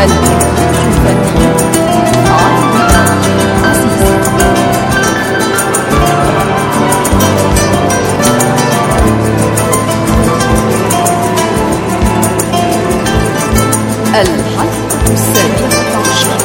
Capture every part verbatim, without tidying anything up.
الحلقة السابعة عشر.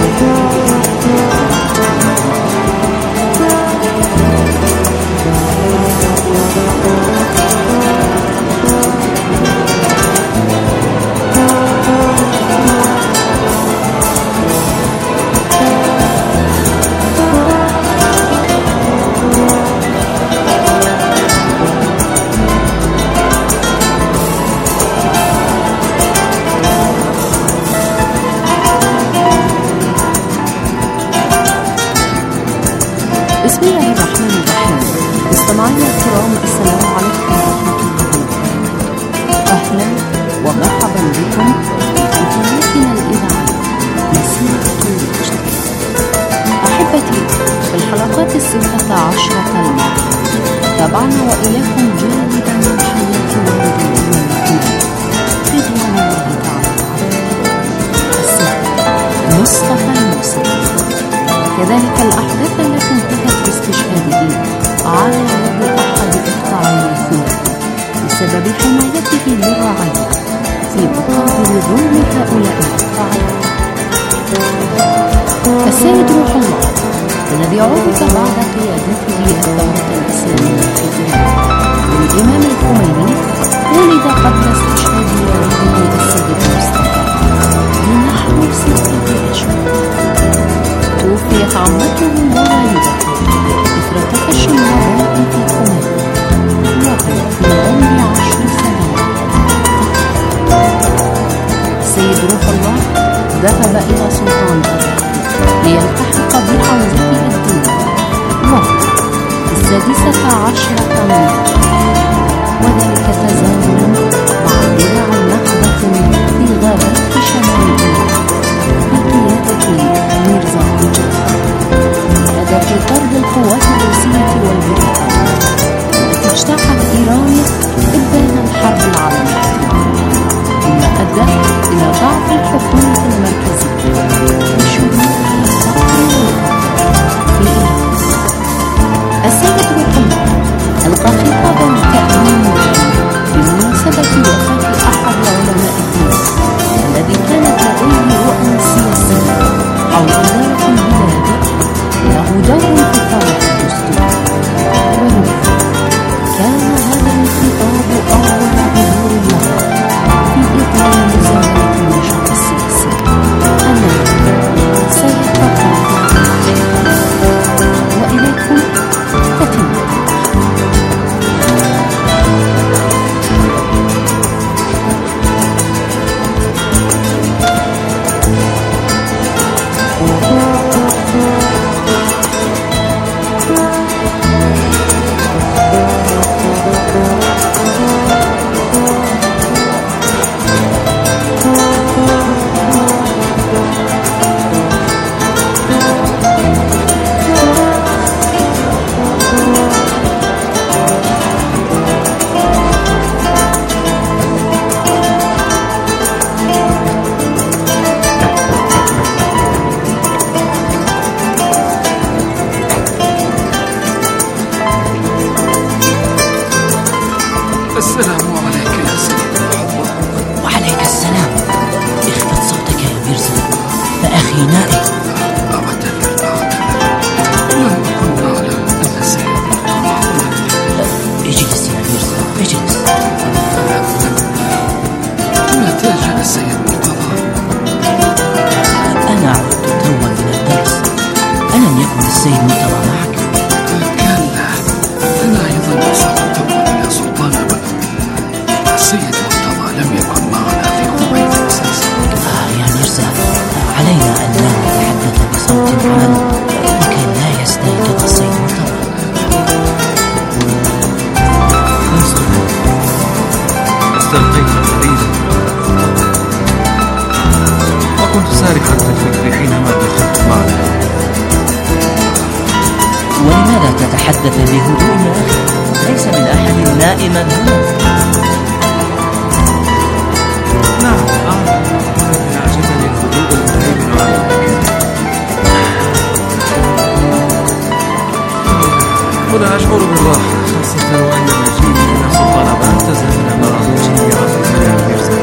بسم الله الرحمن الرحيم. مستمعينا الكرام، السلام عليكم ورحمة الله. أهلا ومرحبا بكم في قناتنا الإذاعية مسيرة الوجد. أحبتي، في الحلقات الستة عشرة الماضية تابعنا وإياكم جانبا من حياة والدنا رضوان الله تعالى عليه السيد مصطفى الموسى، كذلك الأحداث التي انتهت باستشهاده على يد أحد إقطاعي الثلاثي بسبب حمايته للرعية في مقابل ظلم هؤلاء الإقطاعيين. السيد روح الله الذي عرف بعد قيادته الثورة الإسلامية في إيران والإمام الخميني ولد قبل استشهاد والده السيد مصطفى بنحو ستة أشهر. توفيت عمته ووالدته إثر تفشي الوباء في الخميني وهو في عمر عشر سنوات. السيد روح الله ذهب إلى سلطان العراق ليلتحق بحوزته الدين وهو في السادسة عشرة من وذلك تزامنا مع اندلاع نهضة في غابات شمال إيران بقيادة ميرزا مجاهد، هدف طرد القوات الروسية والبريطانية التي اجتاحت إيران إبان الحرب العالمية، مما أدى إلى ضعف الحكومة المركزية وشمولها الفقر والفقر في إيران. السيد روح الله ألقى خطابا تأمينيا بمناسبة وفاة أحد علماء الدين الذي كانت لديه رؤى سياسية حول إدارة البلاد له دور في طرح الدستور. ولذا كان هذا الخطاب أول ظهور له في إطار مزاولة النشاط السياسي الذي سيتقام. وإليكم تتمة. السلام عليك يا سيد الله. وعليك السلام. اخفض صوتك يا ميرزا، فأخي نائم. أعتذر أعتذر لم أكن أعلم أن السيد مرتضى. اجلس يا ميرزا، اجلس. متى جاء السيد مرتضى؟ أنا عدت توا من الدرس. ألم يكن السيد مرتضى معك؟ كلا، أنا أيضا وصلت توا إلى سلطان بلد. السيد مرتضى لم يكن معنا في خبيث أساسا. آه يا ميرزا، علينا أن لا نتحدث بصوت عال وكي لا يستيقظ السيد مرتضى. استلقيت قليلا وكنت سارحا في الفكر حينما دخلت معنا. ولماذا تتحدث بهدوء يا أخي؟ ليس من أحد نائما هنا. نعم أعلم، ولكن أعجبني الهدوء أشعر بالراحة، خاصة وأن مجيئي إلى سلطان أبان تزامن مع مجيئي عبد الملك ميرزا.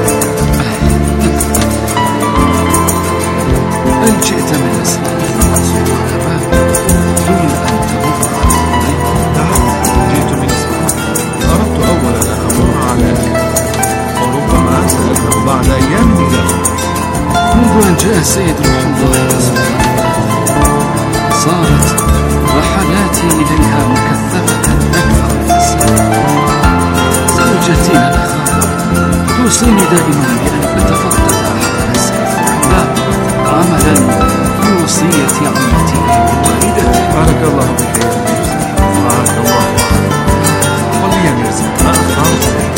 هل جئت من إصفهان سلطان أبان دون أن تمر على الطريق؟ نعم، جئت من إصفهان. أردت أولا أن أمر عليك، وربما سأذهب بعد أيام إلى منذ أن جاء السيد روح الله إلى سلطان أبان صارت رحلاتي إليها مكثفة أكثر من السنة. زوجتي الأخرى توصيني دائما بأن أتفقد أحد السيف الحباب عملا بوصية عمتي ووالدتي. بارك الله بك يا ميرزا، بارك الله بك. قل لي يا ميرزا، ما أخبار ذلك؟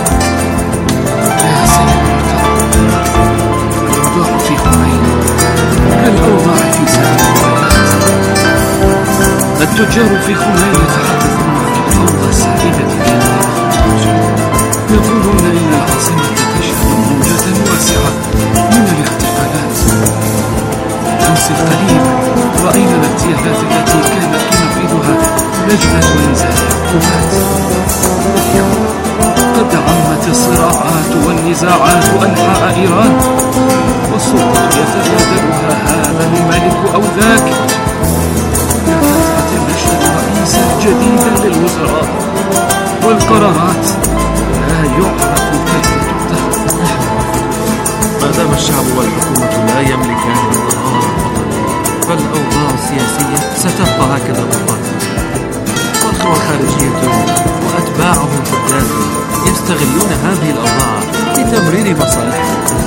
يا سيد المحترم، الأوضاع في خميني كالأوضاع في سائر البلاد. التجار في خميني يتحدثون عن الفوضى السائدة في الخارج، يقولون إن العاصمة تشهد موجة واسعة من الاغتيالات. أمس القريب رأينا الاغتيالات التي كانت تنفذها لجنة إنزال العقوبات. اليوم قد عمت الصراعات والنزاعات أنحاء إيران، والسلطة يتبادلها هذا الملك أو ذاك. يا فترة نشهد رئيسا جديدا للوزراء، والقرارات لا يعرف كيف تتخذ. ما دام الشعب والحكومة لا يملكان القرار الوطني، فالأوضاع السياسية ستبقى هكذا مضطربة، والقوى الخارجية وأتباعهم في الداخل يستغلون هذه الأوضاع لتمرير مصالحهم.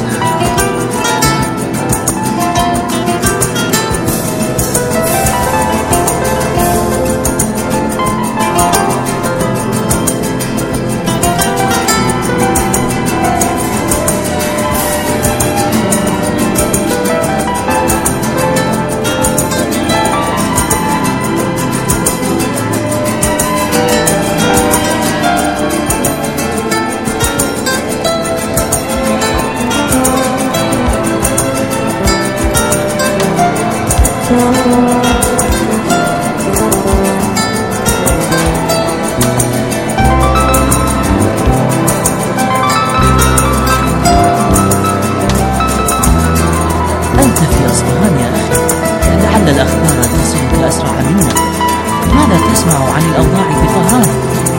أنت في أصفهان يا أخي، لعل الأخبار تصلك أسرع منا. ماذا تسمع عن الأوضاع في طهران؟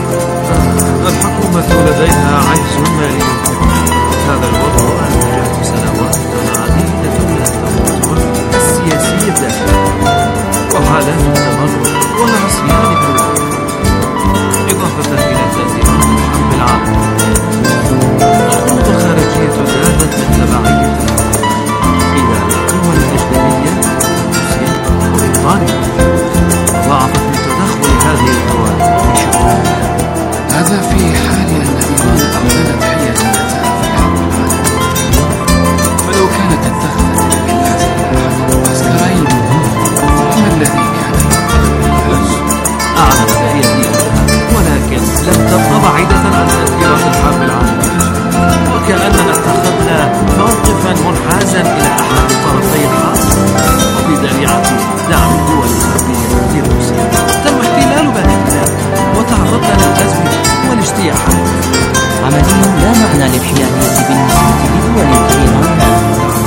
الحكومة لديها عجز مالي كبير. هذا الوضع أنتجت سنوات عديدة من التوتر السياسي الداخلي وحالات التمرد والعصيان الدولي، إضافة إلى تأثيرات الحرب العالمية. الحكومة الخارجية زادت من تبعية إلى القوى الأجنبية روسيا وبريطانيا، ضاعفت من تدخل هذه القوى في شؤونها. هذا في حال أن إيران أعلنت حياديتها في الحرب العالمية، فلو كانت اتخذت الانجاز أحد العسكرين فما الذي كان يحدث؟ أعلنت حياديتها، ولكن لم تبقى بعيدة عن تأثيرات الحرب العالمية، وكأننا اتخذنا موقفا منحازا إلى أحد طرفي الحرب. وبذريعة دعم الدول الغربية لروسيا تم احتلال بلدنا وتعرضنا للأزمة والاجتياحات. عمليا لا معنى للحيادية بالنسبة لدول إيران،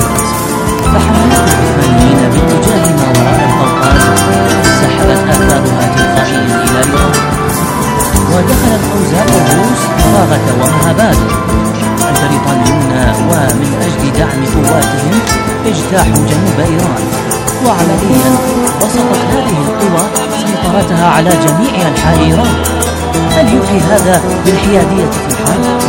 فحملات العثمانيين باتجاه ما وراء القوقاز سحبت آثارها تلقائيا إلى إيران، ودخلت أوزار الروس فراغة ومهابات. البريطانيون ومن أجل دعم قواتهم اجتاحوا جنوب إيران، وعمليا بسطت هذه القوى سيطرتها على جميع أنحاء إيران. هل يوحي هذا بالحيادية في الحرب؟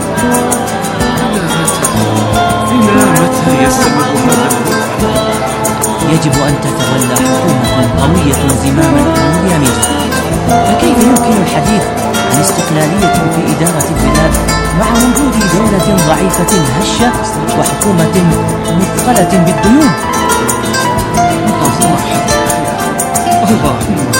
إلى متى يستمر هذا الوضع؟ يجب أن تتولى حكومة قوية زمام الأمور يا ميرزا، فكيف يمكن الحديث عن استقلالية في إدارة البلاد مع وجود دولة ضعيفة هشة وحكومة مثقلة بالديون؟ الله الله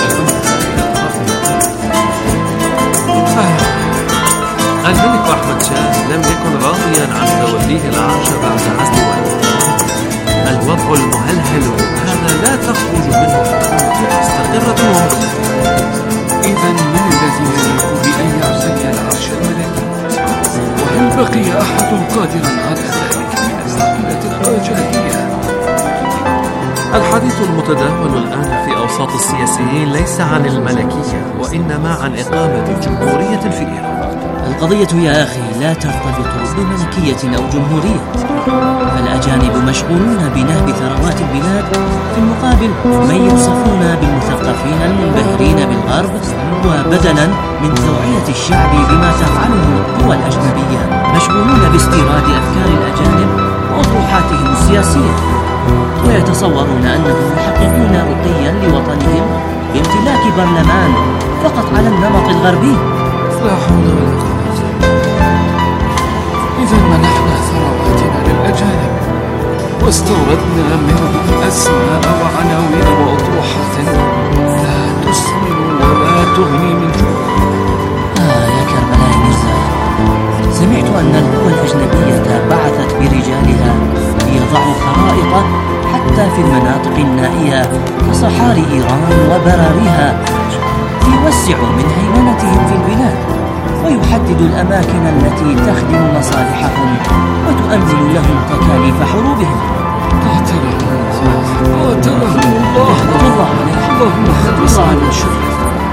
الملك أحمد شاه لم يكن راضيا عن توليه العرش بعد عزل والده. الوضع المهلهل هذا لا تخرج منه حكومة مستقرة ومستقرة. إذن من الذي يليق بأن يعتني العرش الملكي؟ وهل بقي أحد قادرا على ذلك من العائلة القاجارية؟ الحديث المتداول الآن في أوساط السياسيين ليس عن الملكية، وإنما عن إقامة جمهورية في إيران. القضية يا أخي لا ترتبط بملكية أو جمهورية، فالأجانب مشغولون بنهب ثروات البلاد، في المقابل من يوصفون بالمثقفين المنبهرين بالغرب، وبدلا من توعية الشعب بما تفعله القوى الأجنبية مشغولون باستيراد أفكار الأجانب وأطروحاتهم السياسية، ويتصورون أنهم يحققون رقيا لوطنهم بامتلاك برلمان فقط على النمط الغربي. لا حول ولا قوة إلا بالله. إذا منحنا ثرواتنا للأجانب واستوردنا منهم أسماء وعناوين وأطروحات لا تسمن ولا تغني من جوع. آه يا كربلاء ميرزا، سمعت أن القوى الأجنبية بعثت برجالها ليضعوا خرائط حتى في المناطق النائية كصحاري إيران وبراريها، ليوسعوا من هيمنتهم في البلاد ويحددوا الأماكن التي تخدم مصالحهم وتؤمن لهم تكاليف حروبهم. قاتلهم الله قاتلهم الله. الله عليه. اللهم خلص عن الشر.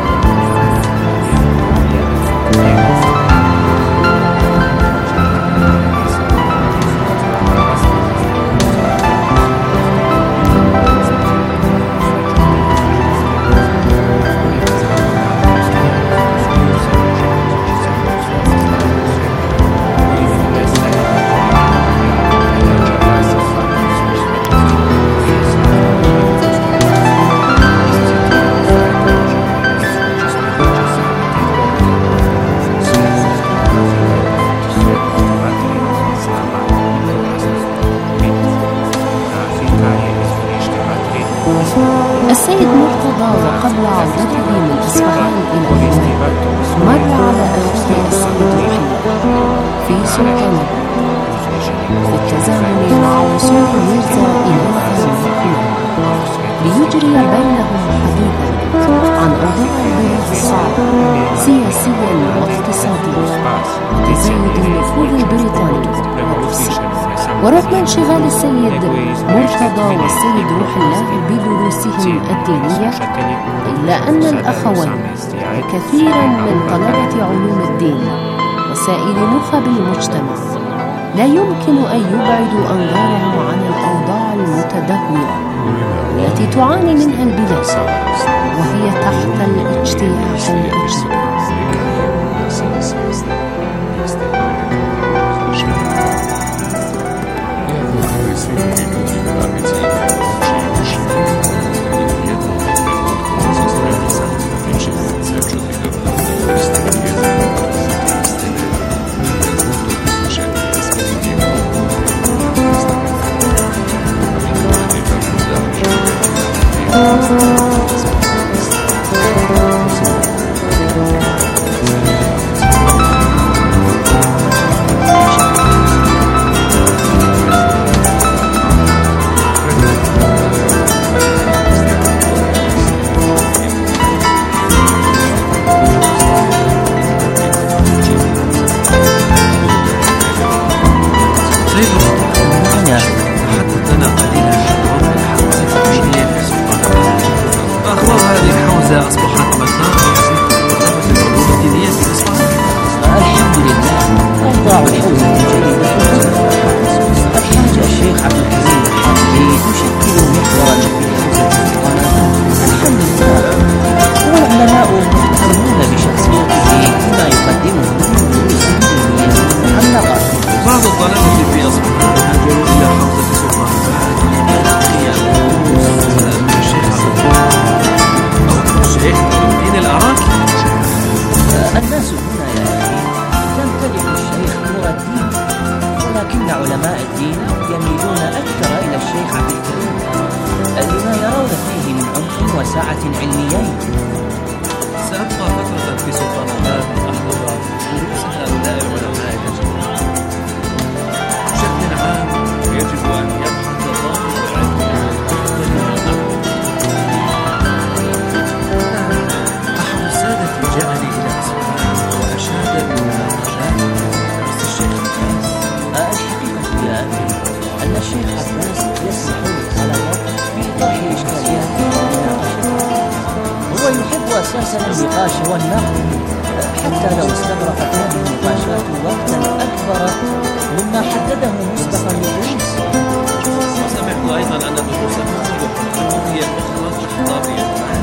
السيد مرتضى وقبل عودته من إصفهان إلى إيران مر على أخيه السيد روحي في سلطنة في التزامن مع وصول ميرزا إلى الخلافة ليجري بينهم حديثا عن أوضاع البلاد الصعبة سياسيا واقتصاديا وتزايد النفوذ البريطاني والروسي. ورغم انشغال السيد مرتضى والسيد روح الله بدروسهم الدينية، إلا أن الأخوين كثيرا من طلبة علوم الدين وسائر نخب المجتمع لا يمكن أن يبعدوا أنظارهم عن الأوضاع المتدهورة التي تعاني منها البلاد، وهي تحت الاجتياح الأجنبي. أصبحت مسار رئيسي في العلوم الدينية في إصفهان. الحمد لله، أوضاع الحوزة جديدة. الحاج الشيخ عبد الكريم الحافظي يشكل محورا في حوزة الحمد لله، والعلماء مهتمون بشخصيته فيما يقدمه من دروس دينية معلقة. بعض الطلبة في أصفهان هاجروا إلى حوزة سلطان تلقي دروس الشيخ عبد الكريم الشيخ الدين العراقي. الناس هنا يا أخي تمتدح الشيخ نور الدين، ولكن علماء الدين يميلون أكثر إلى الشيخ عبد الكريم لما يرون فيه من عمق وسعة علميين. سأبقى فترة في سلطانات أحضر دروس هؤلاء العلماء الأجانب. بشكل عام يجب أن يبحث طالب العلم عن أحد السادة حسن النقاش والنقد، حتى لو استغرقت هذه النقاشات وقتا أكبر مما حدده مسبقا للدروس. وسمعت أيضا أن دروسكم هي مخرج خطابي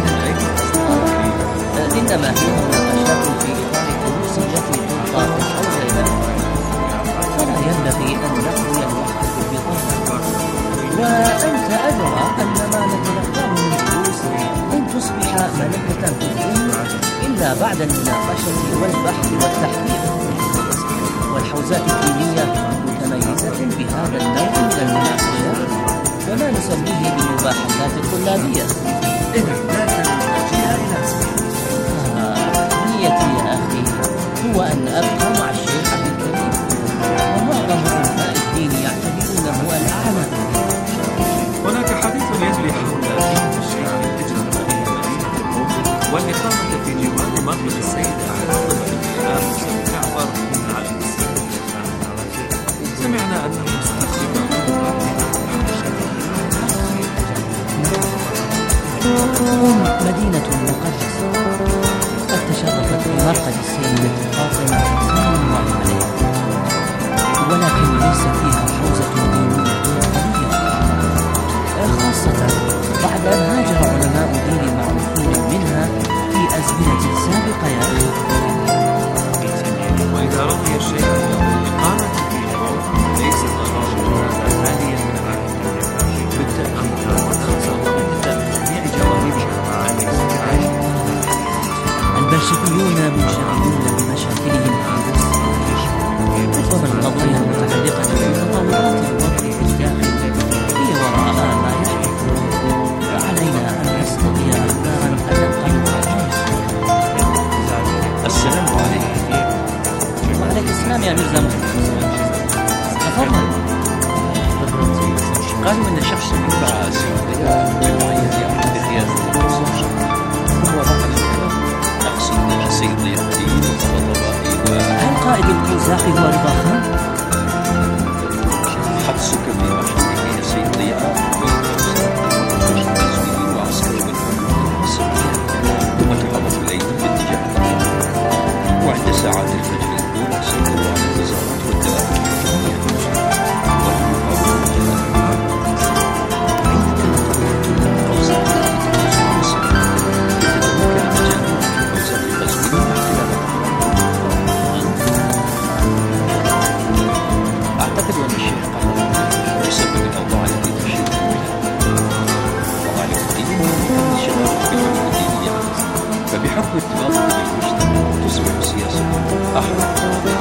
إنما هي مناقشات في إطار الدروس التي تلقى في الحوزة، فلا ينبغي أن نقضي الوقت في البطالة. وأنت أدرى أن ما نتلقاه من دروس لن تصبح ملكة في الذهن إلا بعد المناقشة والبحث والتحقيق. والحوزات الدينية متميزة بهذا النوع من المناقشات، وما نسميه بالمباحثات الطلابية. نيتي يا أخي هو أن أبقى مع الشيخ عبد الكريم، ومعظم علماء الدين يعتبرونه الأعلى. هناك حديث يجري حول دين الشيخ الهجرة إلى مدينة القوم والإقامة في جوار مركز السيد حاتم بن إمام جعفر بن علي السيد. سمعنا أنه استخدم قم مدينة مقدسة قد تشرفت بمرقد السيدة فاطمة سلام الله عليها، ولكن ليس فيها حوزة دينية قوية، خاصة بعد أن هاجر علماء دين معروفين منها في أزمنة سابقة يا أخي. وإذا رضي الشيخ بالإقامة في القوم ليس ضرر هذا ثانيا من العالم بالتأكيد خسر جميع جوانبها عن الاستعاجة. البلشفيون منشغلون بمشاكلهم في روسيا، ربما القضايا المتعلقة بتطورات الوضع في الداخل هي وراء ما يحدث، وعلينا أن نستطيع أخبارا أدق الوعي. السلام عليكم. وعليك السلام يا ميرزا محمد. تفضل. قالوا إن شخص يدعى سيدنا بمعية أحد رياض الرسول هو بطل الكلام، أقصد السيد ضياء وطلبائي. هل قائد القزاق هو رضا خان؟ حبسك في مشهده يا سيد ضياء وتزويد وعسكر ثم تحرك الليل باتجاه الغرب، وعند ساعات الفجر الأولى سيطروا على الوزارات والدوائر أعتقد أن الشيخ قرر بسبب الأوضاع التي تشهد وذلك قليل من الشباب في العلوم الدينية، فبحكم ارتباطه بالمجتمع تصبح سياسة أحد.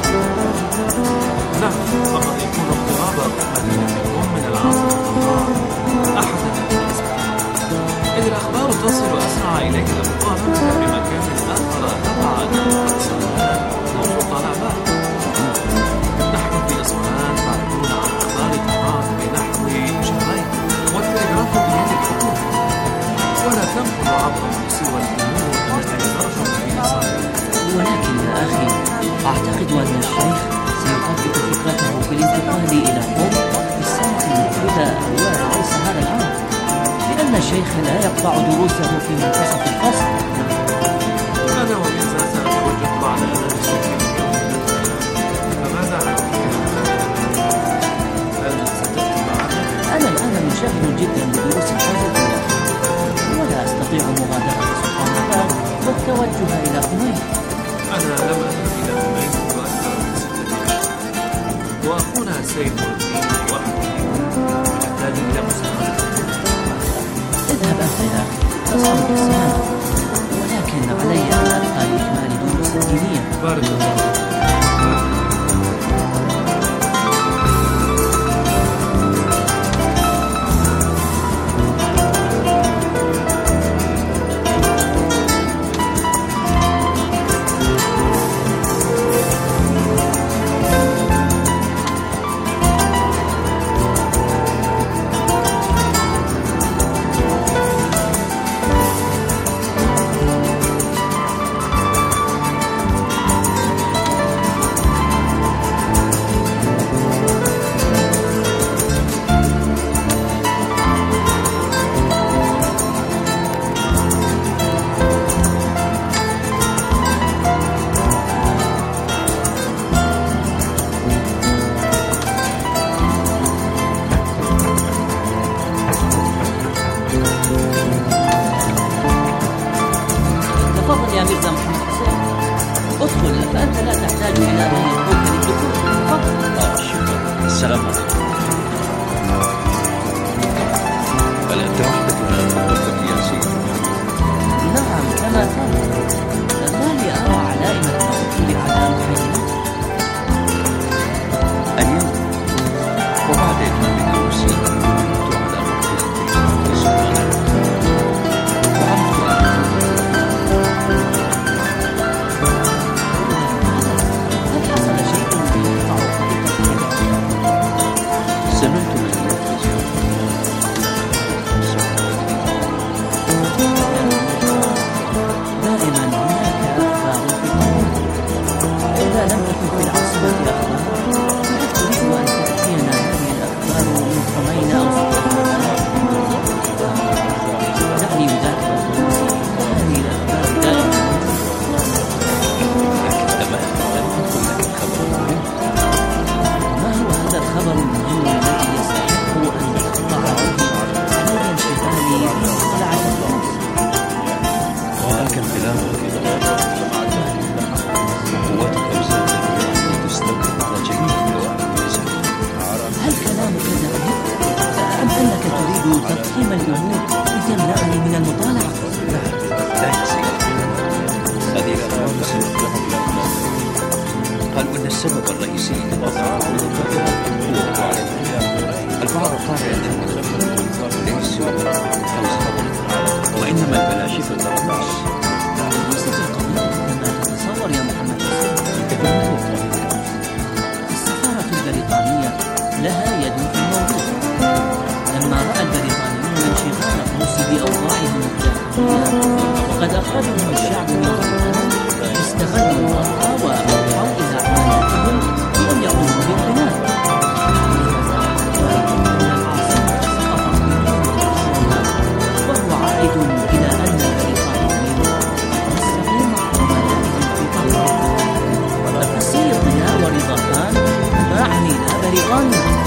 نعم، فقد يكون اضطراب مدينة القوم من العاصمة أحدا إذ الأخبار تصل أسرع إليك مقارنة بمكان آخر تبع أصفهان أو سلطان عباد. نحن في أصفهان بعيدون عن أخبار طهران بنحو شهرين، والتلغراف بيد الحكومة، ولا تنقل عبر سوى الأمور التي ترجع في إصابة. ولكن يا أخي أعتقد أن الشيخ سيطبق فكرته في الانتقال إلى قوم في السنة المقبلة وليس هذا العام، لأن الشيخ لا يقطع دروسه في منتصف الفصل. أنا وميرزا سنتوجه على أمام السكن اليوم، فماذا عنك؟ هل ستأتي معنا؟ أنا الآن منشغل جدا بدروس الحوزة، ولا أستطيع مغادرة سلطان عباد والتوجه إلى خميس. أنا لم أذهب إلى خميس وأكثر من ستة أشهر، وأخونا سيد الدين وحده يحتاج إلى مساعدة. اذهب أنت يا أخي، تصعب السلامة، ولكن علي أن أبقى لإكمال دروس الدينية. بارك الله. هل أنت وحدك الآن في غرفتك يا سيدي؟ نعم كما ترى، لازالي أرى علائم التغطيل على محيطي اليوم وبعد إتمام دروسي كنت على مقبلة في سلطنة وعرفت هل حصل شيء يقطع خطتك؟ سمعت من المخرج دائما هناك أخبار في القرآن. إذا لم تكن في العاصمة أخبار، فهل تريد أن تأتينا هذه الأخبار من حمين أو سلطنة؟ دعني مذاكرة دروسي، هذه الأخبار دائما. لكن أما لم أقل لك الخبر المهم. ما هو هذا الخبر المهم الذي يستحق أن نقطع به على انشغالي بمطالعة الدروس؟ وهناك انقلاب في ضوابط قوات الأوزان التي تستولي على جميع الدوائر الإنسانية. هل كلامك ذلك؟ أم أنك تريد تضخيم الأمور لتمنعني من المطالعة؟ لا يا سيدي، هذه الأخبار سبب قالوا أن السبب الرئيسي لضعف هو الوعي. البعض قال أن ليسوا أوزان وإنما الفلاسفة والناس. ليست القضية كما تتصور يا محمد. السفارة البريطانية لها يد في الموضوع. لما رأى البريطانيون انشغال الروس بأوضاعهم الداخلية وقد أخرجهم الشعب من الوطن، استغلوا الوضع وأوحوا إلى عملاتهم بأن يقوموا بالبناء. وهو عائد إلى أن البريطانيين يستقيم عملاتهم في طريقهم. السيد ضياء ورضا خان ما عنينا بريطانيا.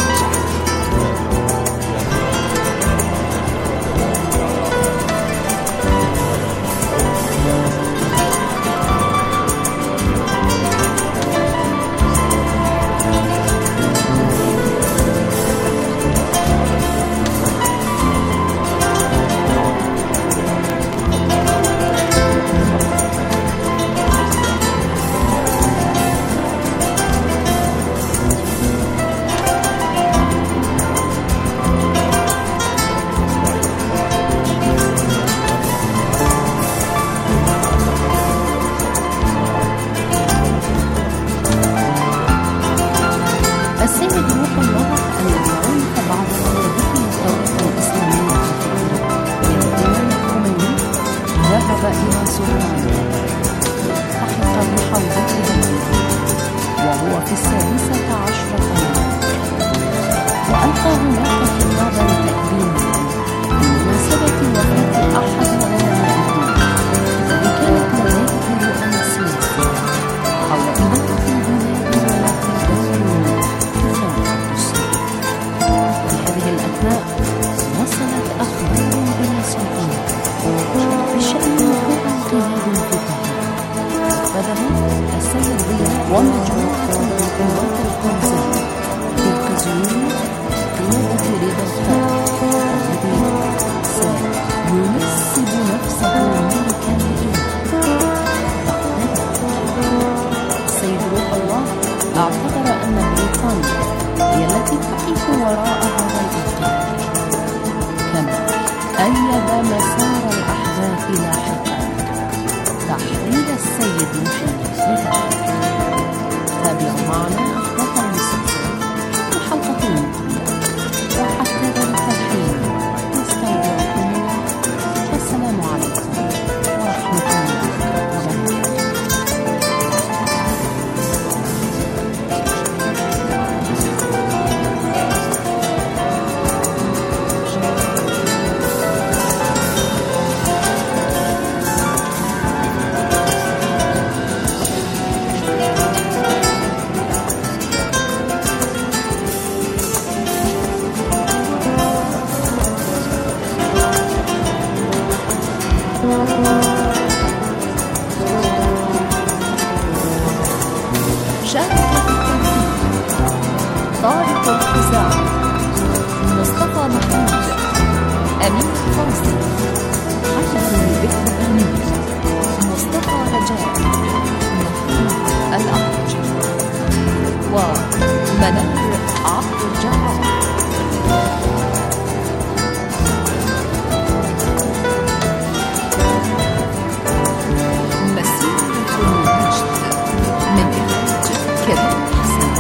فاصل، حدث الذكر الأمين، مصطفى رجاء، محمود الأعرج، ومنار عبد الجبار. مسيرة المجد من إخراج كريم حسن.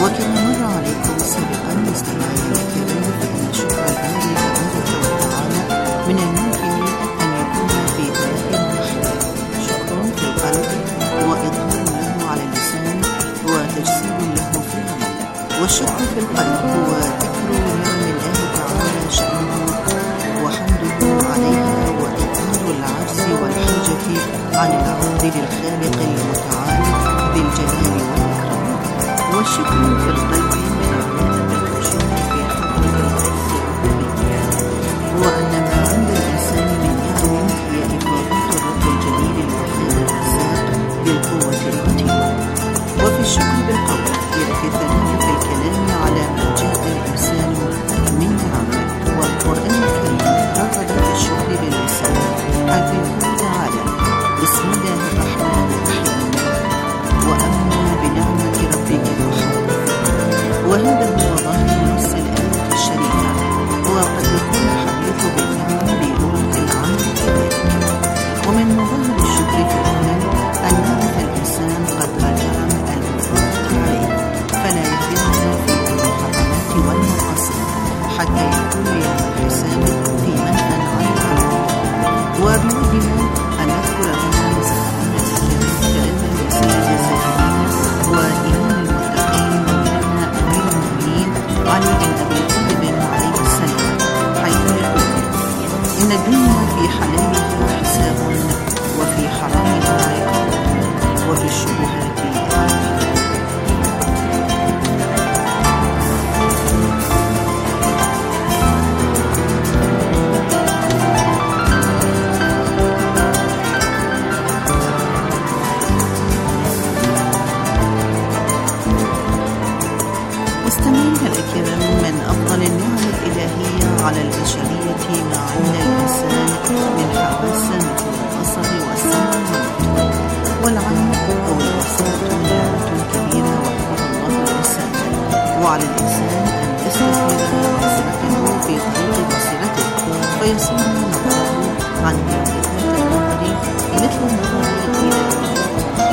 وكما مر عليكم سابقا مستمعين الكرام فإن شكر الباري تبارك وتعالى من الممكن أن يكون في ثلاث مراحل: شكر في القلب، وإظهار له على اللسان، وتجسيد له في العمل. والشكر في القلب هو ذكر نعم الله تعالى شأنه وحمده عليها، وإظهار العجز والحاجة عن العبد للخالق المتعال بالجلال والإكرام. والشكر في القلب من علامة الخشوع في حضرة الخالق والإله، وأن ما عند الإنسان من نعم هي إفاضة الرب الجليل الوحيد الرزاق بالقوة المتينة. وفي الشكر بالقول يأتي الثناء في الكلام على ما جاء الإنسان من نعمة. والقرآن الكريم رغب في الشكر باللسان، حيث يقول تعالى: بسم الله الرحمن الرحيم، وأما بنعمة ربك فحدث. وهذا هو ظاهر نص الآية الشريفة، وقد يكون الحديث بالنعم بلغة العام كذلك. ومن مظاهر الشكر في العمل أن يعرف الإنسان قدر النعم المفروضة عليه، فلا يهدمها في المحرمات والمعاصي، حتى يكون يوم الحساب في منفى عن العالم. وبودنا أن نذكر هنا مساء كأن رسالة الزاهدين وإمام المتقين مولانا أمير المؤمنين علي بن أبي طالب عليه السلام، حيث يقول: إن الدنيا في حلالها حساب، وفي حرامها عقاب، وفي الشبهات عافية. مستمعينا الكرام، من أفضل النعم الإلهية على البشرية ما عند الإنسان من حواس مثل البصر والسمع والنطق. والعين أو البصر نعمة كبيرة وهبها الله الإنسان، وعلى الإنسان أن يستثمر بصيرته في طريق بصيرته، فيصون نظره عن انتهاء النظر مثل النظر إلى الوجه.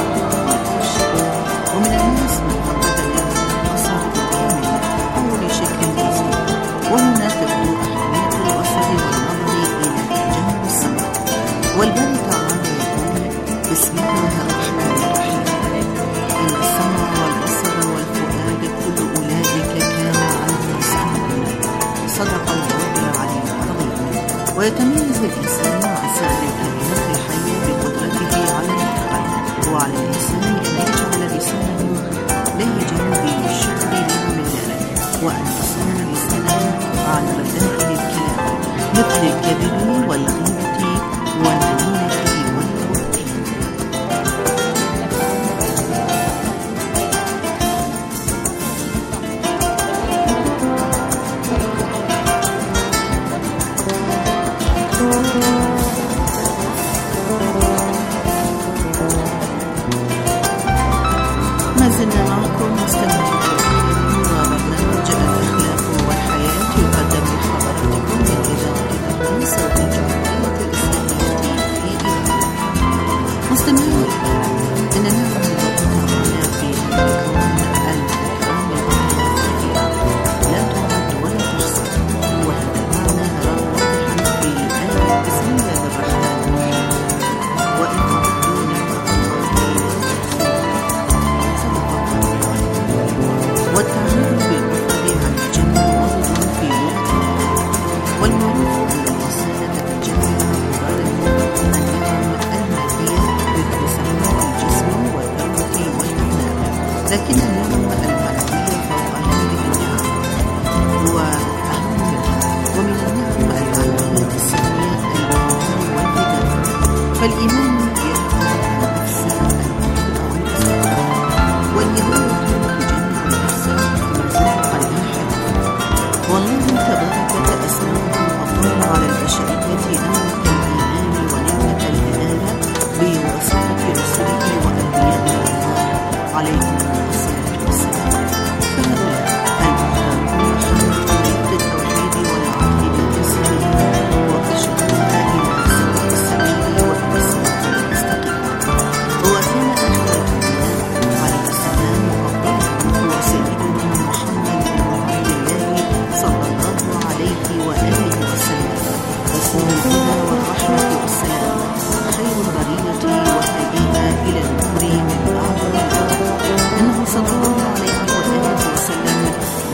ومن الناس من فقد نعمة البصر بالكامل أو بشكل جزئي، وهنا تبدو أهمية البصر والنظر إلى جانب السمع. والباري تعالى يقول: بسم الله الرحمن الرحيم، إن السمع والبصر والفؤاد كل أولئك كان عنه مسؤولا. صدق الله العلي العظيم. ويتميز الإنسان عن سائر الكائنات الحية بقدرته على الانتقال، وعلى الإنسان أن يجعل لسانه لهجا بالشكر لنعم الله، وأن يصون لسانه عن رذائل الكلام مثل الكذب والغيبة والنميمة والبهتان. ما زلنا معكم مستمعين وبرنامج الأخلاق والحياة يقدم لحضراتكم من إذاعة الأردن صوت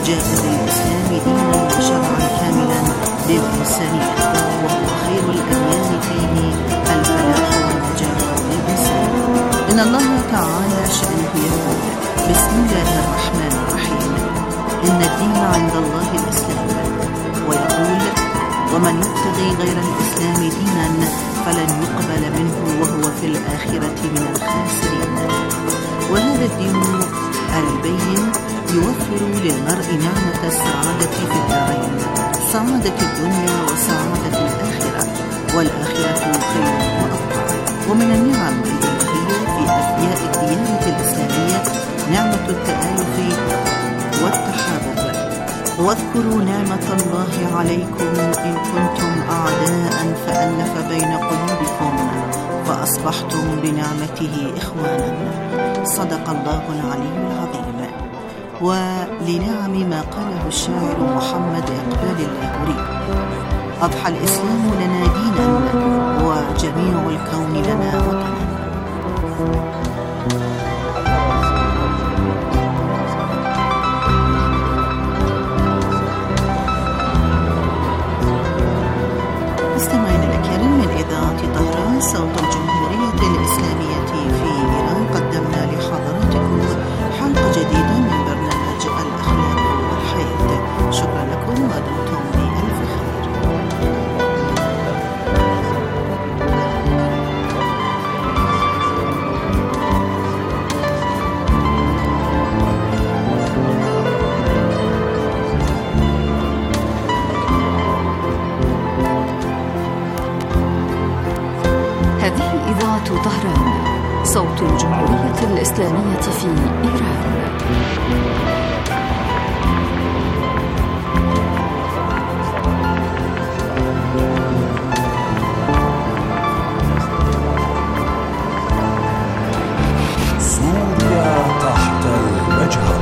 جاء بالإسلام دينا وشرعا كاملا للإنسانية، وهو خير الأديان فيه الفلاح والنجاة للإنسان. إن الله تعالى شأنه يقول: بسم الله الرحمن الرحيم، إن الدين عند الله الإسلام. ويقول: ومن يبتغي غير الإسلام دينا فلن يقبل منه وهو في الآخرة من الخاسرين. وهذا الدين البين يوفر للمرء نعمة السعادة في الدارين، سعادة الدنيا وسعادة الآخرة، والآخرة خير وأبقى. ومن النعم الإلهية في أحياء الديانة الإسلامية نعمة التآلف والتحابب. واذكروا نعمة الله عليكم إن كنتم أعداء فألف بين قلوبكم فأصبحتم بنعمته إخوانا. صدق الله العلي العظيم. ولنعم ما قاله الشاعر محمد إقبال اللاهوري: أضحى الإسلام لنا دينا وجميع الكون لنا وطنا. مستمعينا الأكارم، من إذاعة طهران صوت الجمهورية الإسلامية في إيران، قدمنا لحضراتكم حلقة جديدة من برنامج الأخلاق والحياة. شكرا لكم ودمتم بألف خير. هذه إذاعة طهران صوت الجمهورية الإسلامية في إيران. سوريا تحت المجهر.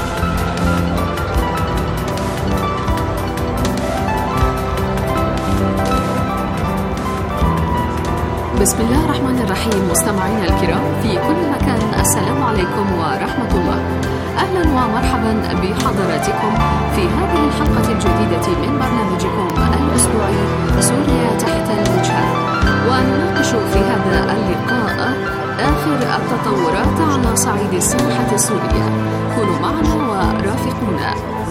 بسم الله الرحمن الرحيم. مستمعينا الكرام في كل مكان، السلام عليكم ورحمة الله. أهلا ومرحبا بحضراتكم في هذه الحلقة الجديدة من برنامجكم الأسبوعي سوريا تحت المجهر، ونناقش في هذا اللقاء آخر التطورات على صعيد الساحة السورية. كونوا معنا ورافقونا.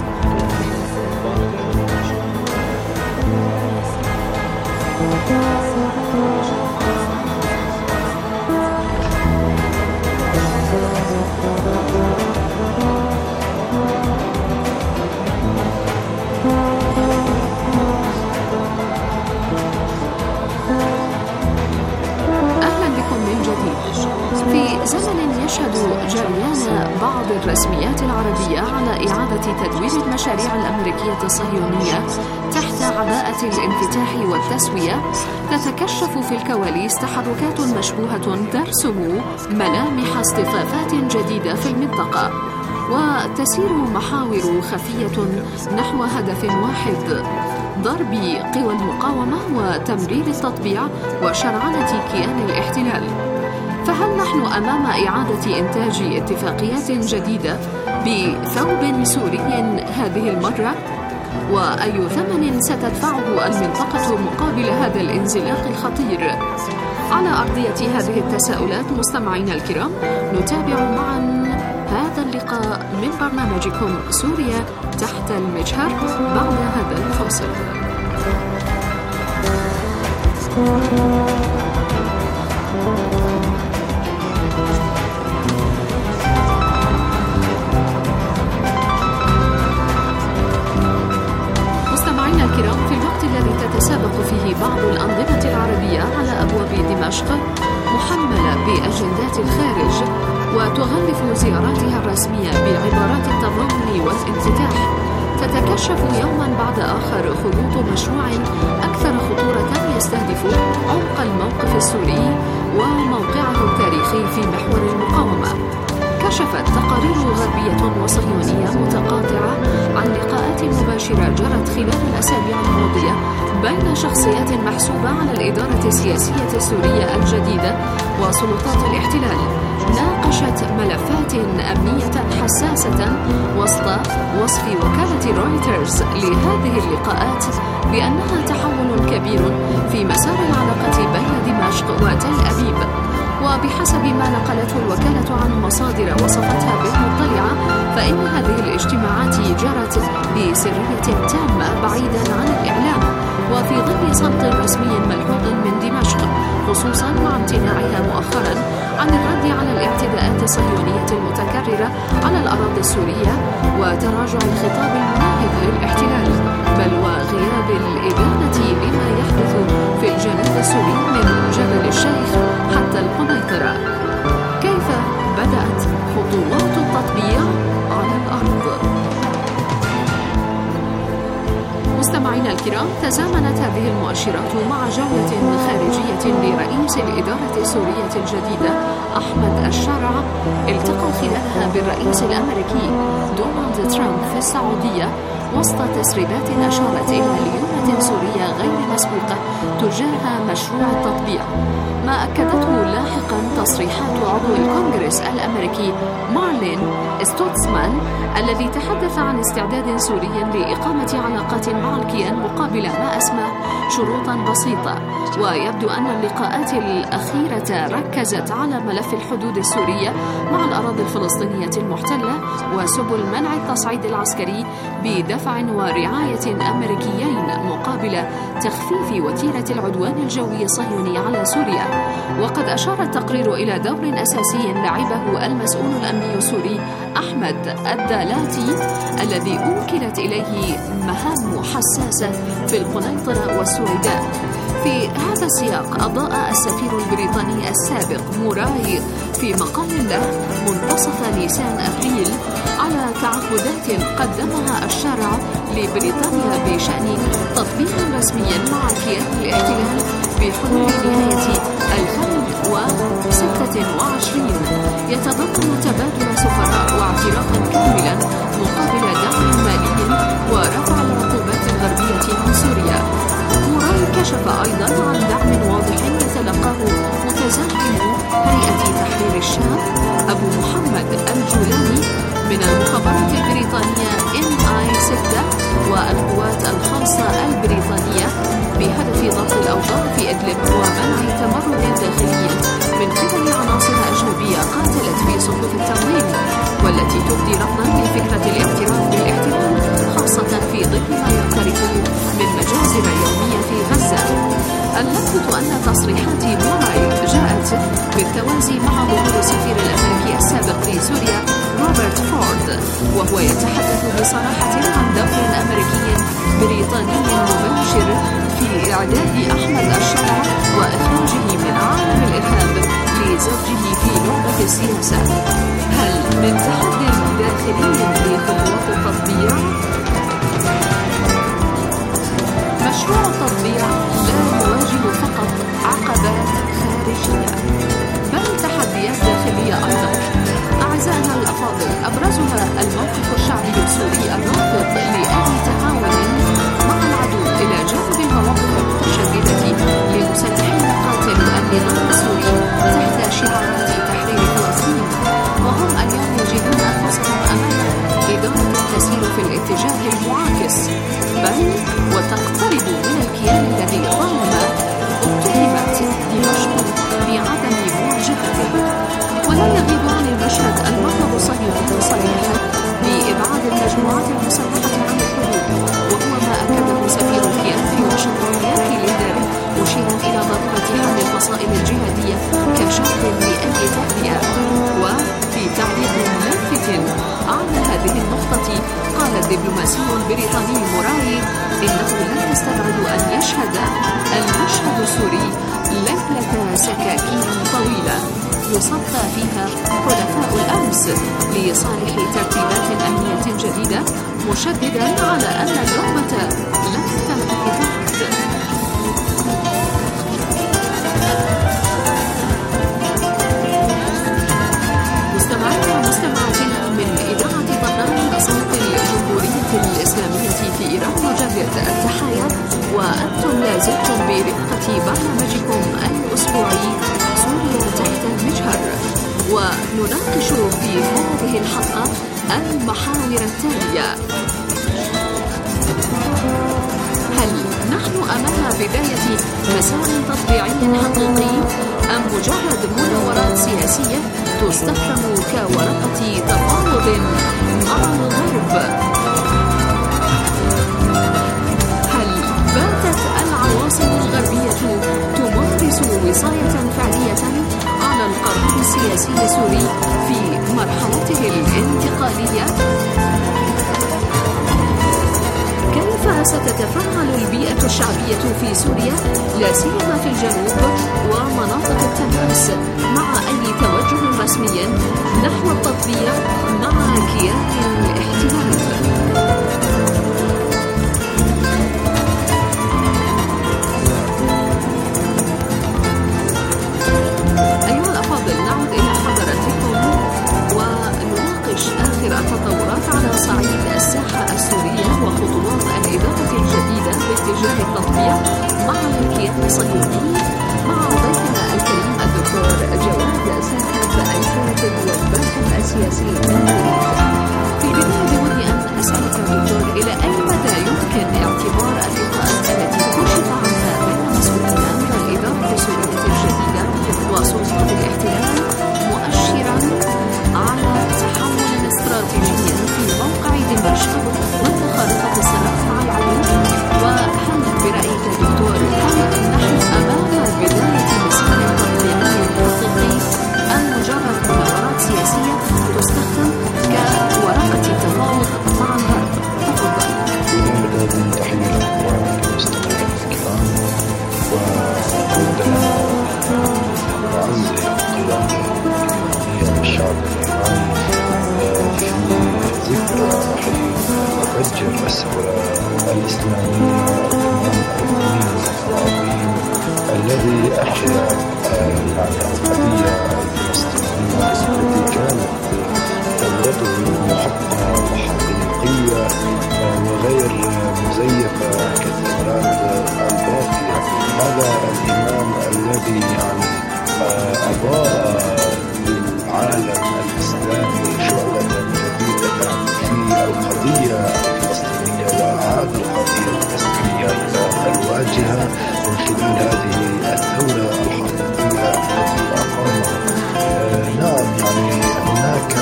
في زمن يشهد جريان بعض الرسميات العربية على إعادة تدوير المشاريع الأمريكية الصهيونية تحت عباءة الانفتاح والتسوية، تتكشف في الكواليس تحركات مشبوهة ترسم ملامح اصطفافات جديدة في المنطقة، وتسير محاور خفية نحو هدف واحد: ضرب قوى المقاومة وتمرير التطبيع وشرعنة كيان الاحتلال. فهل نحن أمام إعادة إنتاج اتفاقيات جديدة بثوب سوري هذه المرة؟ وأي ثمن ستدفعه المنطقة مقابل هذا الانزلاق الخطير؟ على أرضية هذه التساؤلات مستمعينا الكرام، نتابع معا هذا اللقاء من برنامجكم سوريا تحت المجهر بعد هذا الفاصل. مستمعينا الكرام، في الوقت الذي تتسابق فيه بعض الأنظمة العربية على أبواب دمشق محملة بأجندات الخارج وتغلف زياراتها الرسمية بعبارات التضامن والانفتاح، تتكشف يوما بعد آخر خطوط مشروع أكثر خطورة يستهدف عمق الموقف السوري وموقعه التاريخي في محور المقاومة. كشفت تقارير غربية وصهيونية متقاطعة عن لقاءات مباشرة مباشرة جرت خلال الأسابيع الماضية بين شخصيات محسوبة على الإدارة السياسية السورية الجديدة وسلطات الاحتلال ناقشت ملفات أمنية حساسة وسط وصف وكالة رويترز لهذه اللقاءات بأنها تحول كبير في مسار العلاقة بين دمشق وتل أبيب. وبحسب ما نقلته الوكالة عن مصادر وصفتها بالمطلعة فإن هذه الاجتماعات جرت بسرية تامة بعيدا عن الإعلام وفي ظل صمت رسمي ملحوظ من دمشق، خصوصا مع امتناعها مؤخرا عن الرد على الاعتداءات الصهيونية المتكررة على الأراضي السورية وتراجع الخطاب المناهض للاحتلال، بل وغياب الإدانة لما يحدث في الجنوب السوري من جبل الشيخ حتى القنيطرة. كيف بدأت خطوات التطبيع على الأرض؟ مستمعينا الكرام، تزامنت هذه المؤشرات مع جولة خارجية لرئيس الإدارة السورية الجديدة أحمد الشرع التقى خلالها بالرئيس الأمريكي دونالد ترامب في السعودية وسط تسريبات أشارت إلى ليونة سورية غير مسبوقة تجاه مشروع التطبيع، ما أكدته لاحقا تصريحات عضو الكونغرس الأمريكي مارلين ستوتسمان الذي تحدث عن استعداد سوري لإقامة علاقات مع الكيان مقابل ما أسمى شروطا بسيطة. ويبدو أن اللقاءات الأخيرة ركزت على ملف الحدود السورية مع الأراضي الفلسطينية المحتلة وسبل منع التصعيد العسكري بدفع ورعاية أمريكيين مقابل تخفيف وتيرة العدوان الجوي الصهيوني على سوريا. وقد أشار التقرير إلى دور أساسي لعبه المسؤول الأمني السوري أحمد الدالاتي الذي أوكلت إليه مهام حساسة في القنيطرة والسويداء. في هذا السياق أضاء السفير البريطاني السابق موراي في مقال له منتصف نيسان أبريل على تعهدات قدمها الشارع لبريطانيا بشأن تطبيع رسمي مع كيان الاحتلال بحلول نهاية ألفين وستة وعشرين يتضمن تبادل سفراء واعترافا كاملا مقابل دعم مالي ورفع العقوبات الغربية عن سوريا. موراي كشف أيضا عن دعم واضح يتلقاه متزعم هيئة تحرير الشام أبو محمد الجولاني من المخابرات البريطانية إن آي ستة والقوات الخاصة البريطانية بهدف ضبط الأوضاع في إدلب ومنع تمرد داخلي من قبل عناصر أجنبية قاتلت في صفوف التنظيم والتي تبدي رفضا لفكرة الاعتراف بالاحتلال خاصة في ظل ما يقترب من مجازر يومية في غزة. اللافت أن تصريحات موراي جاءت بالتوازي مع ظهور السفير الأمريكي السابق في سوريا روبرت فورد وهو يتحدث بصراحة عن دور أمريكي بريطاني مباشر في إعداد أحمد الشرع وإخراجه من عالم الإرهاب لزوجه في لعبة السياسة. هل من تحدي داخلي لخطوات التطبيع؟ مشروع التطبيع لا يواجه فقط عقبات خارجية بل تحديات داخلية أيضا. أعزائنا الأفاضل، أبرزها الموقف الشعبي السوري الرافض لأي تعاون مع العدو إلى جانب المواقف المتشددة لمسلحين قاتلوا النظام السوري تحت شعارات تحرير فلسطين، وهم اليوم يجدون أنفسهم أمام إدارة تسير في الاتجاه المعاكس بل وتقترب من الكيان الذي طالما اتهمت دمشق بعدم مواجهته. ولا يغيب عن المشهد المطلب الصهيوني الصريح بإبعاد المجموعات المسلحة عن الحدود، وهو ما أكده سفير الكيان في واشنطن ياكي ليندر مشيرا إلى ضرورة حمل الفصائل الجهادية كشرط لأي تهدئة. وفي تعليق لافت على هذه النقطة قال الدبلوماسي البريطاني موراي إنه لا يستبعد أن يشهد المشهد السوري ليلة سكاكين طويلة يصفى فيها حلفاء الأمس لصالح ترتيبات أمنية جديدة، مشددا على أن اللعبة لن تنتهي بعد. مستمعينا ومستمعاتنا من إذاعة طهران صوت الجمهورية الإسلامية في إيران، برفقة برنامجكم الأسبوعي سوريا تحت المجهر، ونناقش في هذه الحلقة المحاور التالية: هل نحن أمام بداية مسار تطبيعي حقيقي أم مجرد مناورات سياسية تستخدم كورقة تفاوض مع الغرب؟ هل باتت العواصم الغربية تمارس وصاية فعلية على القرار السياسي السوري في مرحلته الانتقالية؟ كيف ستتفاعل البيئة الشعبية في سوريا لا سيما في الجنوب ومناطق التماس مع أي توجه رسمي نحو التطبيع مع كيان الاحتلال؟ أيها الأفاضل، نعود إلى حضراتكم ونناقش آخر التطورات على صعيد الساحة السورية وخطوات الإدارة الجديدة باتجاه التطبيع مع الكيان الصهيوني مع ضيفنا الكريم الدكتور جواد ساكب الكاتب والباحث السياسي. في البداية بودي أن أسألك دكتور، إلى أي مدى يمكن اعتبار اللقاءات التي كشف عنها بين مسؤولين أمر الإدارة السورية الجديدة وسلطات الاحتلال مؤشرا على تحول استراتيجي في موقع دمشق ضمن خارطة الصراع مع العدو؟ وهل برأيك دكتور هل نحن أمام بداية مسار تطبيعي حقيقي أم مجرد مناورات سياسية تستخدم كورقة تفاوض مع الغرب؟ تفضل. تحية لكم وللمستمعين الكرام، وعودة معزة قيادة الإيرانية والشعب الإيراني في ذكرى رحيل مفجر الثورة الإسلامية الإمام الخميني الذي أحيا القضية الفلسطينية التي كانت ثورته محققة وحقيقية وغير مزيفة كالثورات الباقية. هذا الإمام الذي يعني أضاء للعالم الإسلامي شعلة جديدة في القضية الفلسطينية وأعاد القضية الفلسطينية إلى الواجهة من خلال هذه الثورة الحقيقية التي أقامها. نعم، يعني هناك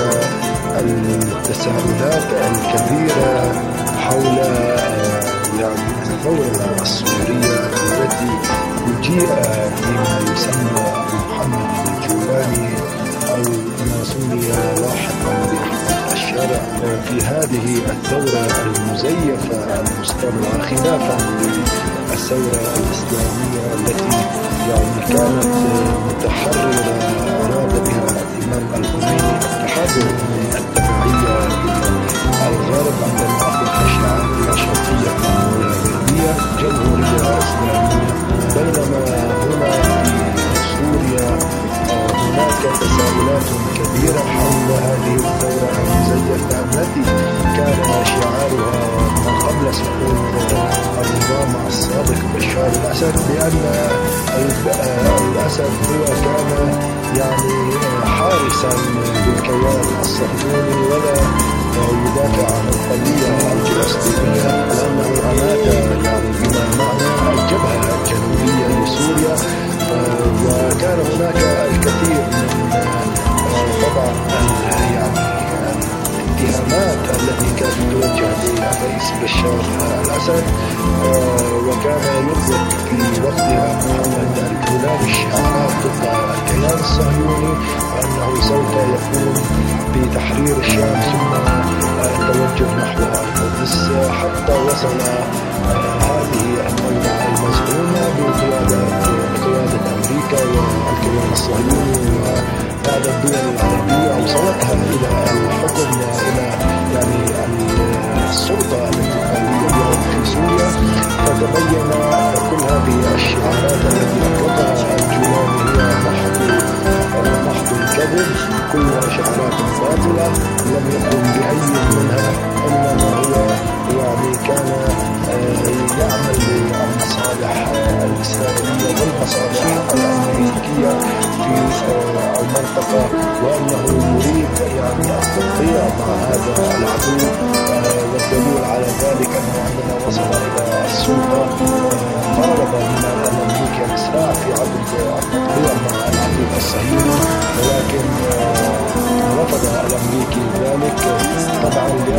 التساؤلات الكبيرة حول يعني الثورة السورية التي جيء بما يسمى محمد الجولاني أو ما سمي لاحقا بأحمد الشارع في هذه الثورة المزيفة المستمرة خلافا للثورة الإسلامية التي يعني كانت متحررة أراد بها الإمام الخميني التحرر من التبعية للغرب عندما أخذ الشعار الأشرفية الغربية جمهورية إسلامية. بينما هنا في سوريا هناك تساؤلات كبيرة حول هذه الثورة المزيفة التي كان شعارها ما قبل سقوط النظام السابق بشار الأسد، لأن الأسد هو كان يعني حارسا للكيان الصهيوني ولا يدافع عن القضية الفلسطينية، لأنه أمات يعني بما معنى الجبهة الجنوبية لسوريا. وكان هناك الكثير من طبعا يعني الاتهامات التي كانت توجه للرئيس بشار الأسد، وكان يطلق في وقتها محمد الجولاني الشعارات ضد الكيان الصهيوني وأنه سوف يقوم بتحرير الشام ثم التوجه نحو القدس، حتى وصل هذه الثورة المزعومة بقيادة بقيادة أمريكا والكيان الصهيوني وبعض الدول العربية أوصلتها إلى الحكم وإلى يعني السلطة الانتقالية اليوم في سوريا. فتبين كل هذه الشعارات التي أطلقها الجولاني هي محض محض الكذب، كلها شعارات باطلة لم يقم بأي منها، إنما هو يعني كان يعمل للمصالح الإسلامية والدليل على ذلك أنه عندما وصل إلى السلطة طالب من الأمريكي الإسراع في عقد التطبيع مع العدو الصهيوني، ولكن رفض الأمريكي ذلك طبعا